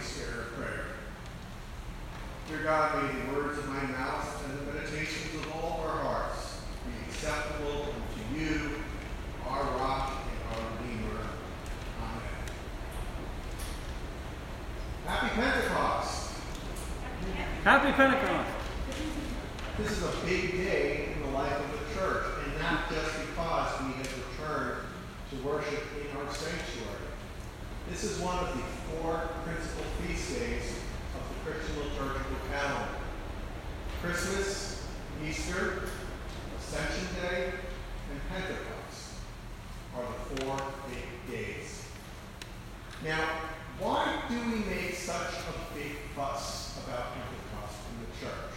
Spirit of prayer. Dear God, may the words of my mouth and the meditations of all our hearts be acceptable unto you, our rock and our Redeemer. Amen. Happy Pentecost. Happy Pentecost. This is a big day in the life of the church, and not just because we have returned to worship in our sanctuary. This is one of the four principal feast days of the Christian liturgical calendar. Christmas, Easter, Ascension Day, and Pentecost are the four big days. Now, why do we make such a big fuss about Pentecost in the church?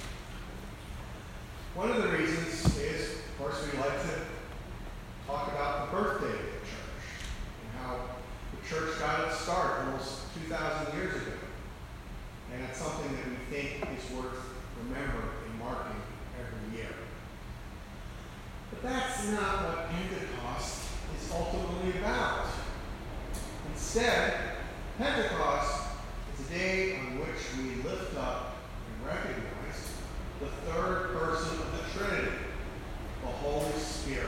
One of the reasons is, of course, we like to talk about the birthday of the church and how the church got its start almost 2,000 years ago. And it's something that we think is worth remembering and marking every year. But that's not what Pentecost is ultimately about. Instead, Pentecost is a day on which we lift up and recognize the third person of the Trinity, the Holy Spirit.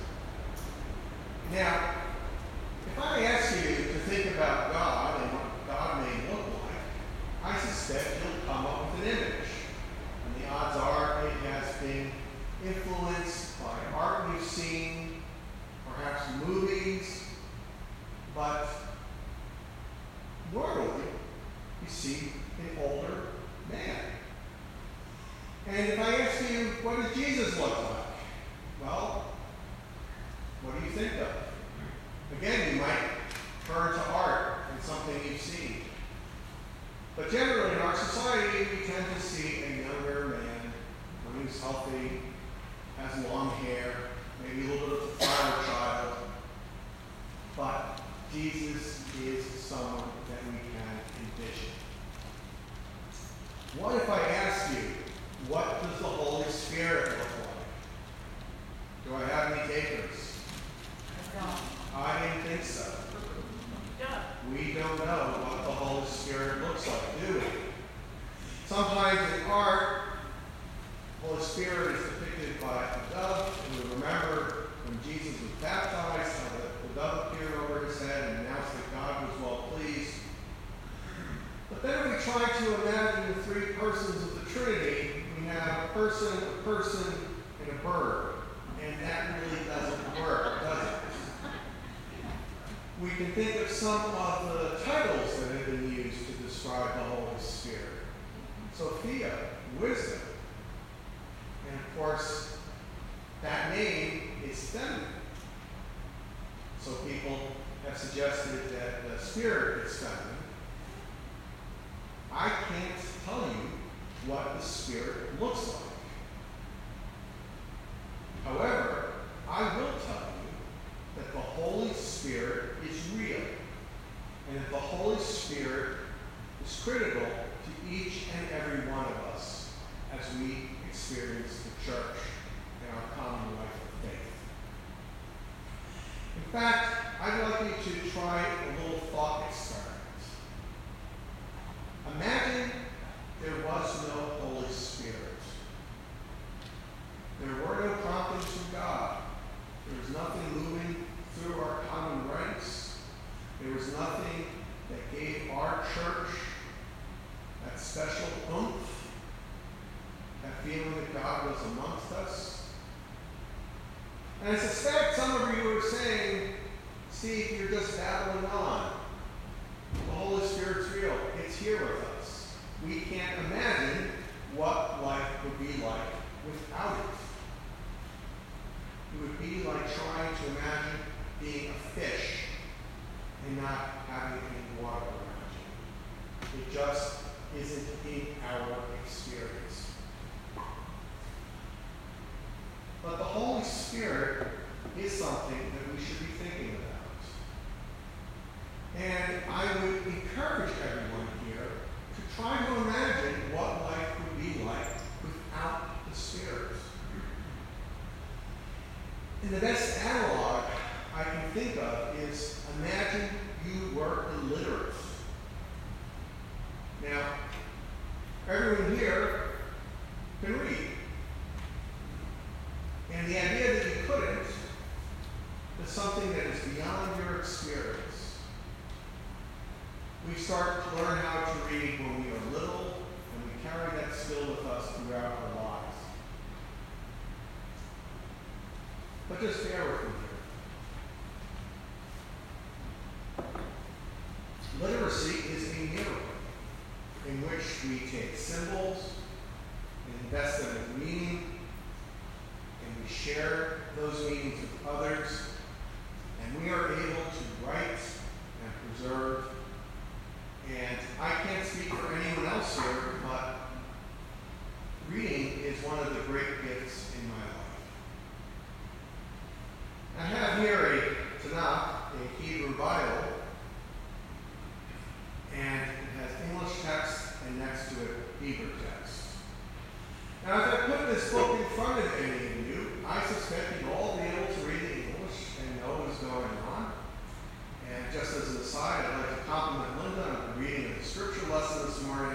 Now, if I ask you to think about God and what God may look like, I suspect you'll come up with an image. And the odds are it has been influenced by art we've seen, perhaps movies, but normally you see an older man. And if I ask you, what does Jesus look like? Well, what do you think of? Again, you might turn to art and something you've seen. But generally in our society, we tend to see a younger man, one who's healthy, has long hair, maybe a little bit of a flower child. But Jesus is someone that we can envision. What if I ask you, what does the Holy Spirit look like? Do I have any takers? I didn't think so. We don't know what the Holy Spirit looks like, do we? Sometimes in art, the Holy Spirit is depicted by a dove, and we remember when Jesus was baptized, how the dove appeared over his head and announced that God was well pleased. But then if we try to imagine the three persons of the Trinity, we have a person, and a bird. And that really doesn't work, does it? We can think of some of the titles that have been used to describe the Holy Spirit. Sophia, wisdom. And of course, that name is feminine. So people have suggested that the Spirit is feminine. I can't tell you what the Spirit looks like. However, I will tell you that the Holy Spirit is real, and that the Holy Spirit is critical to each and every one of us as we experience the church and our common life of faith. In fact, I'd like you to try a little thought experiment. Imagine there was no Holy Spirit. There were no promptings from God. There was nothing moving through our common ranks. There was nothing that gave our church that special oomph, that feeling that God was amongst us. And I suspect some of you are saying, Steve, you're just babbling on. The Holy Spirit's real. It's here with us. We can't imagine what life would be like without it. It would be like trying to imagine being a fish and not having any water around you. It just isn't in our experience. But the Holy Spirit is something that we should be thinking about. And I would encourage everyone here to try to imagine what life would be like without the Spirit. And the best analog I can think of is imagine you were illiterate. Now, everyone here can read. And the idea that you couldn't is something that is beyond your experience. We start to learn how to read when we are little, and we carry that skill with us throughout our lives. But just bear with me here. Literacy is a miracle in which we take symbols and invest them with meaning, and we share those meanings with others, and we are able to write and preserve. And I can't speak for anyone else here, but reading is one of the great gifts in my life. I have here a Tanakh, a Hebrew Bible, and it has English text and next to it Hebrew text. Now, if I put this book in front of any of you, I suspect you'd all be able to read the English and know what's going on. And just as an aside, I'd like to compliment Linda on the reading of the scripture lesson this morning.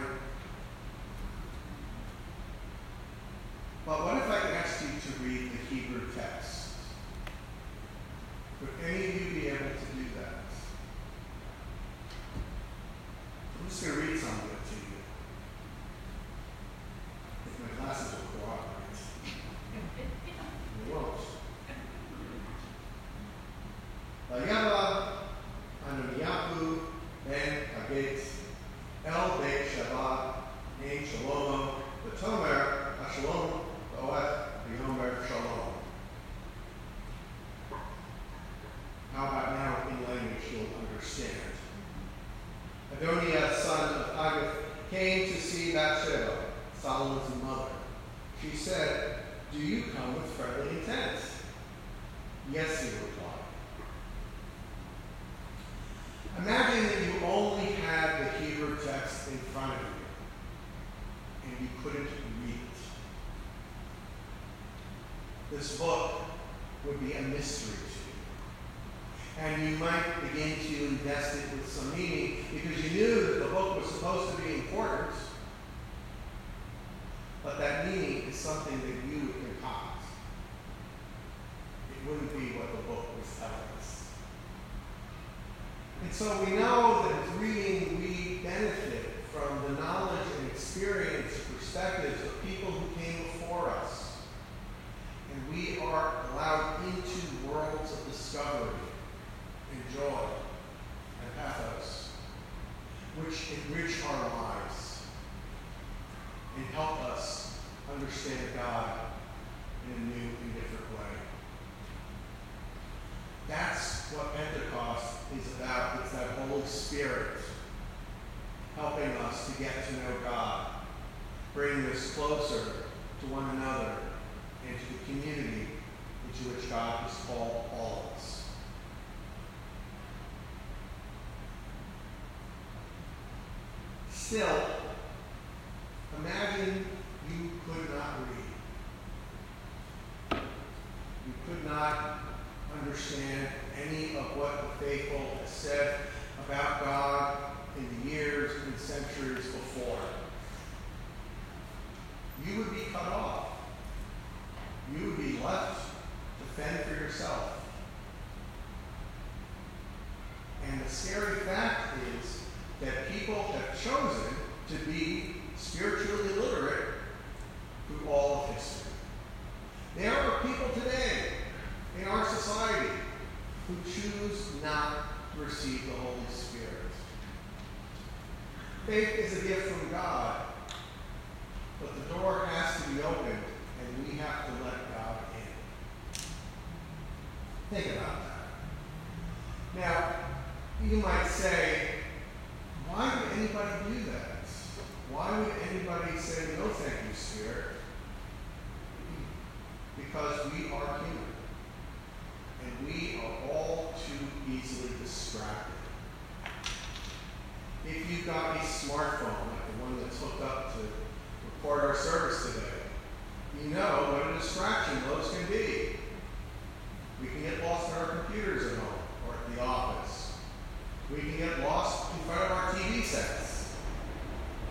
But what if I asked you to read the Hebrew text? Would any of you be able to do that? I'm just going to read some of it to you. If my glasses will cooperate. They won't. Vayava Ananiyahu ben Haggit El Beit Shabbat Ein Shalom V'Tomer HaShalom V'Oeth V'Yomer Shalom. How about now in language you'll understand? Adoniah, son of Haggith, came to see Bathsheba, Solomon's mother. She said, "Do you come with friendly intent?" "Yes," he replied. Imagine that you only had the Hebrew text in front of you, and you couldn't read it. This book would be a mystery to you. And you might begin to invest it with some meaning because you knew that the book was supposed to be important, but that meaning is something that you would concoct. It wouldn't be what the book was telling us. And so we know that with reading, we benefit from the knowledge and experience and perspectives of people who came before us. And we are allowed into worlds of discovery and joy and pathos, which enrich our lives and help us understand God in a new and different way. That's what Pentecost is about. It's that Holy Spirit helping us to get to know God, bringing us closer to one another and to the community into which God has called all of us. Still, imagine you could not read. You could not understand any of what the faithful has said about God in the years and centuries before. You would be cut off. You would be left to fend for yourself. And the scary fact is that people have chosen to be spiritually illiterate through all of history. There are people today in our society who choose not to receive the Holy Spirit. Faith is a gift from God, but the door has to be opened, and we have to let God in. Think about that. Now, you might say, why would anybody do that? Why would anybody say, no, thank you, Spirit? Because we are human. And we are all too easily distracted. If you've got a smartphone, like the one that's hooked up to record our service today, you know what a distraction those can be. We can get lost in our computers at home or at the office. We can get lost in front of our TV sets.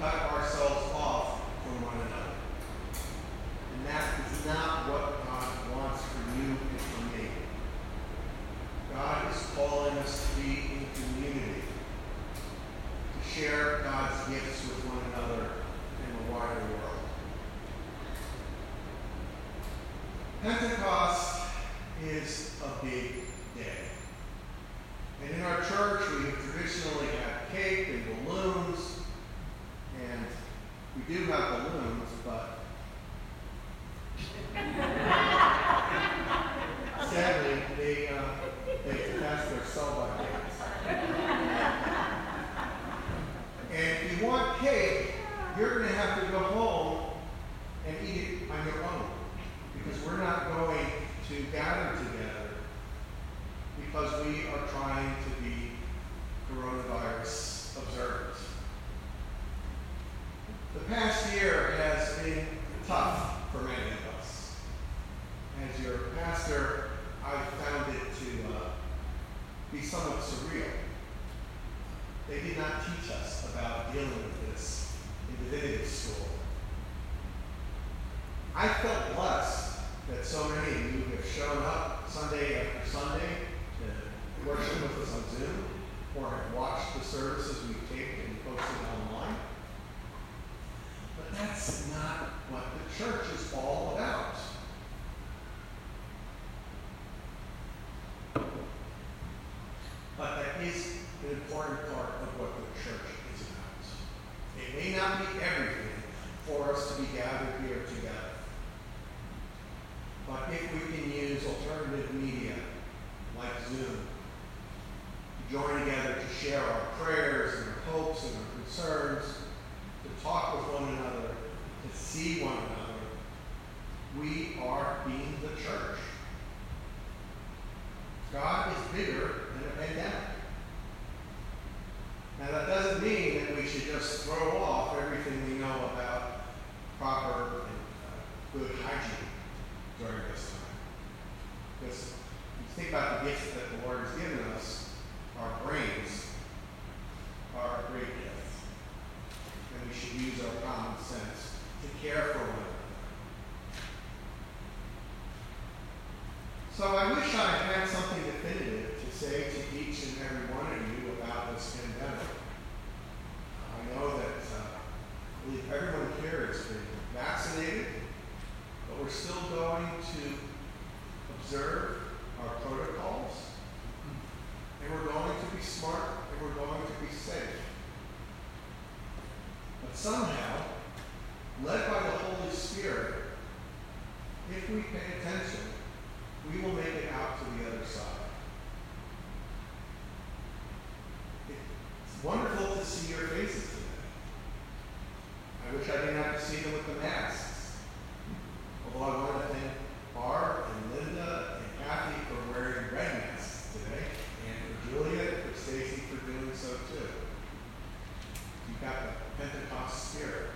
cut ourselves off from one another. And that is not what God wants for you and for me. God is calling us to be in community, to share God's gifts with one another in the wider world. Pentecost is a big day. And in our church, we have traditionally had cake and balloons, and we do have balloons, but sadly, they passed their sell-by dates. And if you want cake, you're going to have to go home and eat it on your own, because we're not going to gather together because we are trying to be coronavirus observant. The past year has been tough for many of us. As your pastor, I've found it to be somewhat surreal. They did not teach us about dealing with this in divinity school. I felt blessed that so many of you have shown up Sunday after Sunday to worship with us on Zoom, or have watched the services we've taped and posted online. But that's not what the church is all about. But that is an important part of what the church is about. It may not be everything for us to be gathered here together. But if we can use alternative media like Zoom to join together to share our prayers and our hopes and our concerns, to talk with one another, to see one another, we are being the church. God is bigger than a pandemic. Now that doesn't mean that we should just throw off everything we know about proper and good hygiene during this time. Because if you think about the gifts that the Lord has given us, our brains are a great gift. And we should use our common sense to care for one another. So I wish I had something definitive to say to each and every one of you about this pandemic. I know that I believe everyone here has been vaccinated, but we're still going to observe our protocols, and we're going to be smart, and we're going to be safe. But somehow, led by the Holy Spirit, if we pay attention, we will make it out to the other side. It's wonderful to see your faces today. I wish I didn't have to see them with the masks. Although I want to thank Barb and Linda and Kathy for wearing red masks today, and for Julia and for Stacy for doing so too. You've got the Pentecost spirit.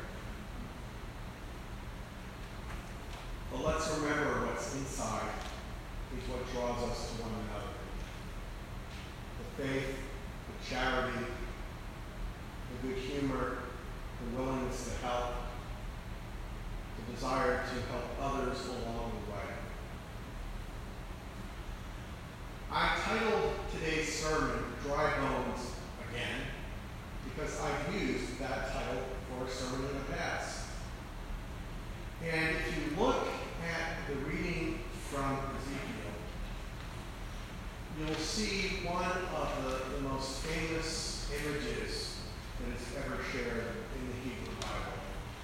But let's remember what's inside is what draws us to one another. The faith, the charity, the good humor, the willingness to help, the desire to help others along the way. I titled today's sermon, Dry Bones Again, because I've used that title for a sermon in the past. And if you look at the reading from Ezekiel, you'll see one of the most famous images that is ever shared in the Hebrew Bible.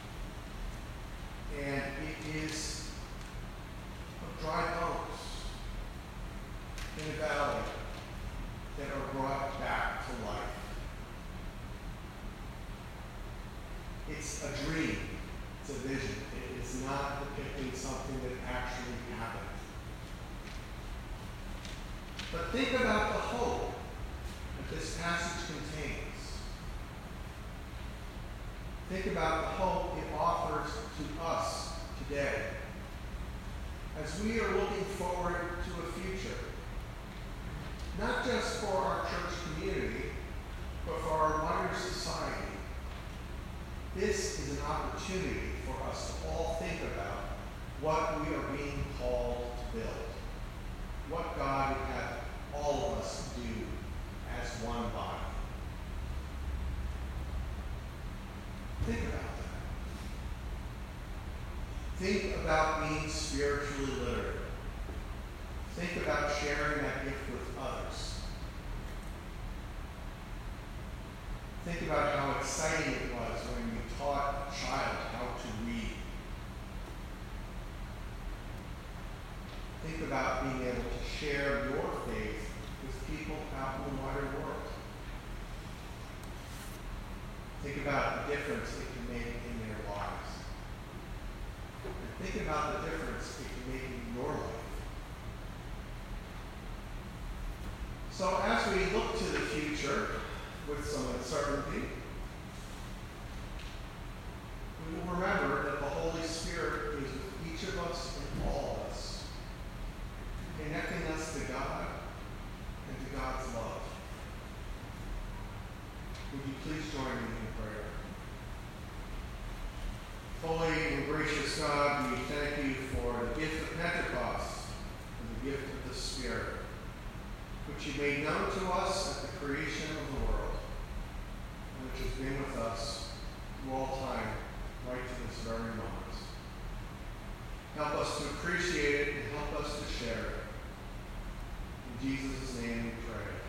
And it is of dry bones in a valley that are brought back to life. It's a dream. It's a vision. It is not depicting something that actually happened. But think about the hope that this passage contains. Think about the hope it offers to us today as we are looking forward to a future, not just for our church community, but for our wider society, this is an opportunity for us to all think about what we are being called to build, what God would have all of us do as one body. Think about that. Think about being spiritually literate. Think about sharing that gift with others. Think about how exciting it was when you taught a child how to read. Think about being able to share your faith with people out in the wider world. Think about the difference it can make in their lives. And think about the difference it can make in your life. So as we look to the future with some uncertainty, we will remember that the Holy Spirit is with each of us and all of us, connecting us to God and to God's love. Would you please join me in prayer? Holy and gracious God, we thank you for the gift of Pentecost and the gift of the Spirit, which you made known to us at the creation of the world, and which has been with us through all time, right to this very moment. Help us to appreciate it and help us to share it. In Jesus' name we pray.